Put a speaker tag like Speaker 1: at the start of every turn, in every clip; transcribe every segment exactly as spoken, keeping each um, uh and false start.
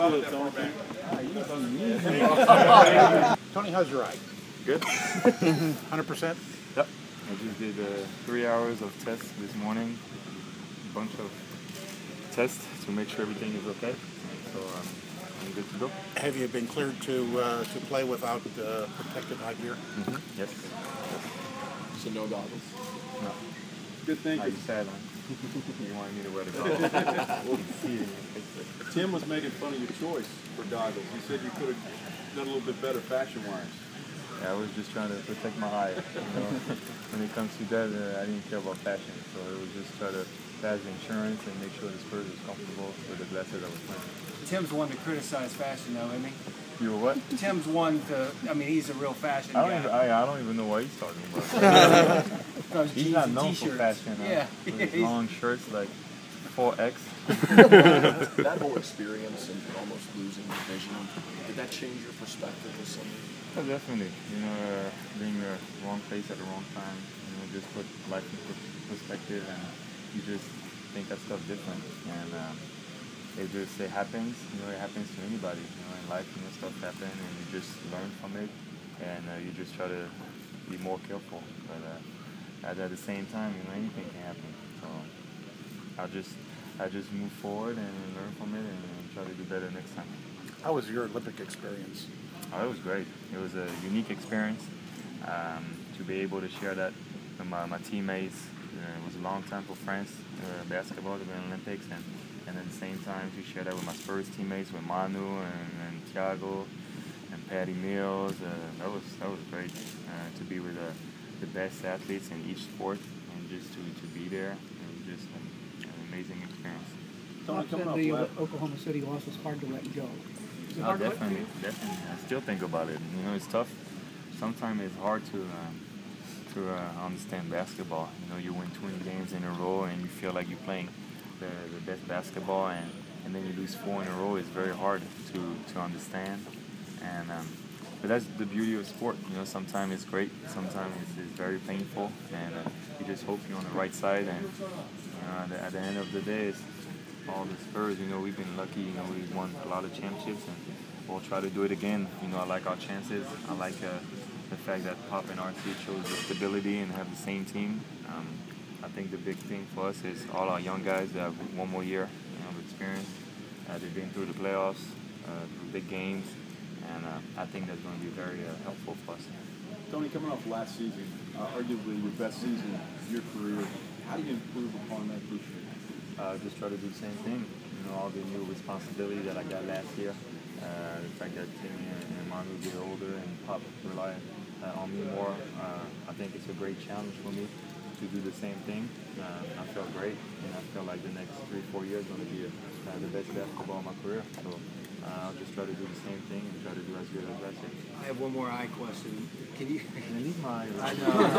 Speaker 1: Tony, how's your eye?
Speaker 2: Good.
Speaker 1: one hundred percent?
Speaker 2: Yep. I just did uh, three hours of tests this morning. A bunch of tests to make sure everything is okay. So um, I'm good to go.
Speaker 1: Have you been cleared to uh, to play without uh, protective eye gear?
Speaker 2: Mm-hmm. Yes. yes.
Speaker 3: So no goggles?
Speaker 2: No.
Speaker 3: Good thinking.
Speaker 2: Are you sad, man? You wanted me to wear the goggles.
Speaker 3: Tim was making fun of your choice for goggles. He said you could have done a little bit better fashion-wise.
Speaker 2: Yeah, I was just trying to protect my eye. You know? When it comes to that, uh, I didn't care about fashion, so it was just try to pass the insurance and make sure the Spurs was comfortable with the glasses I was wearing.
Speaker 4: Tim's one to criticize fashion, though, isn't he?
Speaker 2: You were what?
Speaker 4: Tim's one to. I mean, he's a real fashion
Speaker 2: I don't
Speaker 4: guy.
Speaker 2: even, I, I don't even know what he's talking about.
Speaker 4: Those
Speaker 2: He's
Speaker 4: jeans
Speaker 2: not
Speaker 4: and
Speaker 2: known for
Speaker 4: t-shirts.
Speaker 2: fashion. Huh?
Speaker 4: Yeah.
Speaker 2: With his long shirts like four X.
Speaker 3: That whole experience and almost losing your vision, did that change your perspective of something?
Speaker 2: Oh, definitely. You know, uh, being in the wrong place at the wrong time, you know, just put life in perspective, and you just think that stuff different. And um, it just it happens. You know, it happens to anybody. You know, in life, you know, stuff happen, and you just learn from it, and uh, you just try to be more careful. But uh, at, at the same time, you know, anything can happen. So I just I just move forward and learn from it, and, and try to do better next time.
Speaker 1: How was your Olympic experience?
Speaker 2: Oh, it was great. It was a unique experience um, to be able to share that with my, my teammates. Uh, it was a long time for France uh, basketball to be in the Olympics, and, and at the same time to share that with my Spurs teammates, with Manu and, and Thiago and Patty Mills. Uh, that was that was great uh, to be with uh, the best athletes in each sport, and just to, to be there. It was just an, an amazing experience.
Speaker 3: Tony, coming up
Speaker 5: the
Speaker 3: left.
Speaker 5: Oklahoma City loss was hard to let go. Is it
Speaker 2: Oh,
Speaker 5: hard to let
Speaker 2: definitely, definitely. I still think about it. You know, it's tough. Sometimes it's hard to um, to uh, understand basketball. You know, you win twenty games in a row and you feel like you're playing the, the best basketball, and, and then you lose four in a row. It's very hard to, to understand. And um, but that's the beauty of sport. You know, sometimes it's great. Sometimes it's, it's very painful, and uh, you just hope you're on the right side. And you know, at the, at the end of the day, it's all the Spurs, you know, we've been lucky, you know, we've won a lot of championships, and we'll try to do it again. You know, I like our chances. I like uh, the fact that Pop and R T chose the stability and have the same team. Um, I think the big thing for us is all our young guys that have one more year, you know, of experience. Uh, they've been through the playoffs, uh, through big games, and uh, I think that's going to be very uh, helpful for us.
Speaker 3: Tony, coming off last season, uh, arguably your best season of your career, how do you improve upon that this year?
Speaker 2: Uh, just try to do the same thing. You know, all the new responsibility that I got last year. Uh, the fact that Timmy and, and Manu get older and Pop rely uh, on me more. Uh, I think it's a great challenge for me to do the same thing. Uh, I felt great, and I feel like the next three, four years are going to be uh, the best basketball of my career. So uh, I'll just try to do the same thing and try to do as good as last year.
Speaker 4: I have one more eye question. Can you?
Speaker 2: I need my.
Speaker 4: I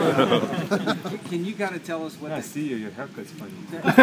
Speaker 4: know. Can you kind of tell us what?
Speaker 2: Yeah, I
Speaker 4: the,
Speaker 2: see you. Your haircut's funny.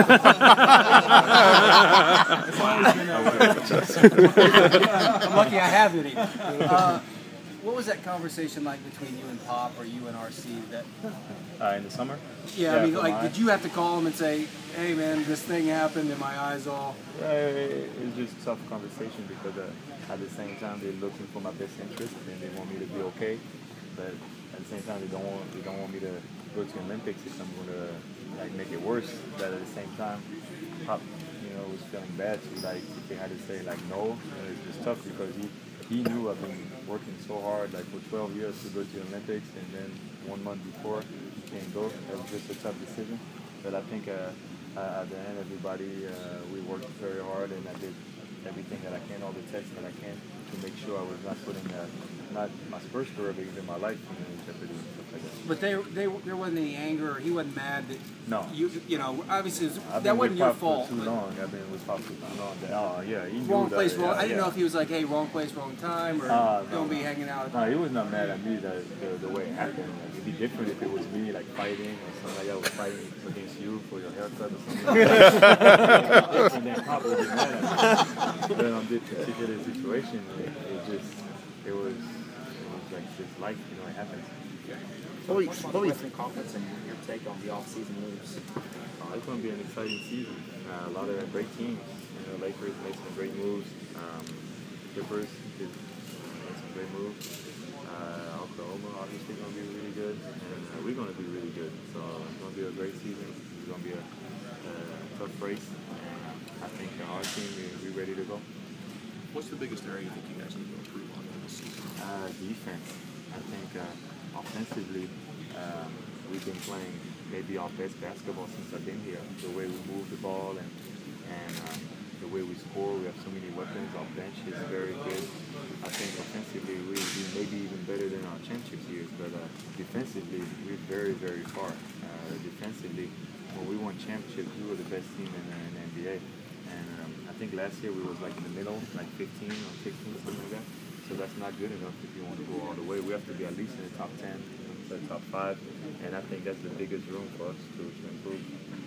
Speaker 4: I'm lucky I have any. Uh, what was that conversation like between you and Pop, or you and R C? That
Speaker 2: Uh, in the summer?
Speaker 4: yeah, I mean,
Speaker 2: for
Speaker 4: like,
Speaker 2: my-
Speaker 4: did you have to call him and say, "Hey, man, this thing happened, and my eyes all"?
Speaker 2: Uh, it was just a tough conversation because uh, at the same time they're looking for my best interest and they want me to be okay, but at the same time they don't want they don't want me to go to the Olympics if I'm going to like make it worse. But at the same time, Pop, you know, was feeling bad. So like if they had to say like no, you know, it's just tough because he he knew I've been working so hard like for twelve years to go to the Olympics, and then one month before he can't go. That was just a tough decision. But I think. Uh, Uh, at the end, everybody, uh, we worked very hard, and I did everything that I can, all the tests that I can, to make sure I was not putting uh, not my Spurs career, but even my life, you know, in jeopardy and stuff like that.
Speaker 4: But they, they, there wasn't any anger, or he wasn't mad that
Speaker 2: No.
Speaker 4: you, you know, obviously it was,
Speaker 2: I've
Speaker 4: that
Speaker 2: been
Speaker 4: wasn't
Speaker 2: with
Speaker 4: your
Speaker 2: Pop
Speaker 4: fault.
Speaker 2: for too
Speaker 4: but
Speaker 2: long. I've been with Pop for too long. That, oh yeah, he knew
Speaker 4: Wrong
Speaker 2: that,
Speaker 4: place, wrong.
Speaker 2: yeah,
Speaker 4: I didn't
Speaker 2: yeah.
Speaker 4: know if he was like, "Hey, wrong place, wrong time," or
Speaker 2: Uh, no,
Speaker 4: "Don't be
Speaker 2: no.
Speaker 4: hanging out."
Speaker 2: No, he was not mad at me the, the, the way it happened. Like, it'd be different if it was me like fighting or something like that. I was fighting against you for your haircut or something like that. And then Pop would be mad at me. But on this particular situation, it, it just it was it was like just life, you know, it happens.
Speaker 6: What were you, what were you Conference and your take on the off-season moves?
Speaker 2: Uh, it's going to be an exciting season. Uh, a lot of great teams. You know, Lakers made some great moves. Um, Clippers is that's a great move. Uh, Oklahoma obviously going to be really good, and uh, we're going to be really good. So it's going to be a great season. It's going to be a, a tough race, and I think our team we we ready to go.
Speaker 3: What's the biggest area you think you guys need to improve on in this season?
Speaker 2: Uh, defense. I think uh, offensively, um, we've been playing maybe our best basketball since I've been here. The way we move the ball and and um, the way we score, we have so many weapons. Our bench is very good. I think offensively we, we may be even better than our championship years, but uh, defensively we're very, very far. Uh, defensively, when we won championships, we were the best team in, in the N B A. And um, I think last year we was like in the middle, like fifteen or sixteen, something like that. So that's not good enough if you want to go all the way. We have to be at least in the top ten, the top five, and I think that's the biggest room for us to, to improve.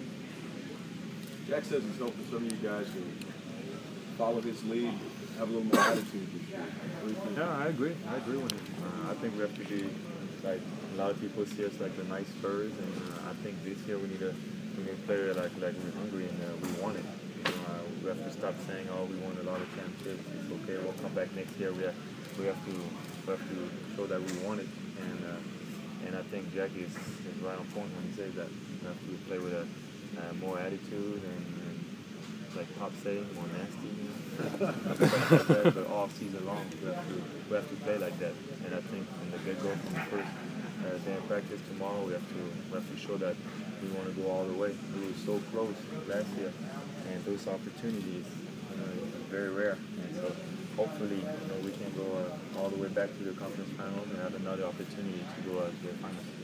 Speaker 7: Jack says it's helping some of you guys to follow his lead, have a little more attitude this year. What do you think?
Speaker 2: Yeah, I agree. I agree with him. Uh, I think we have to be like a lot of people see us like the nice Spurs, and uh, I think this year we need a we need a player like like we're hungry and uh, we want it. You know, uh, we have to stop saying, "Oh, we won a lot of championships. It's okay. We'll come back next year." We have we have to we have to show that we want it, and uh, and I think Jack is, is right on point when he says that we have to play with a uh, more attitude and, and like Pop say, more nasty. You know? But all season long, we have to we have to play like that, and I think from the get go, from the first uh, day of practice tomorrow, we have to we have to show that we want to go all the way. We were so close last year, and those opportunities, you know, are very rare. And so hopefully, you know, we can go uh, all the way back to the conference finals and have another opportunity to go uh, to the finals.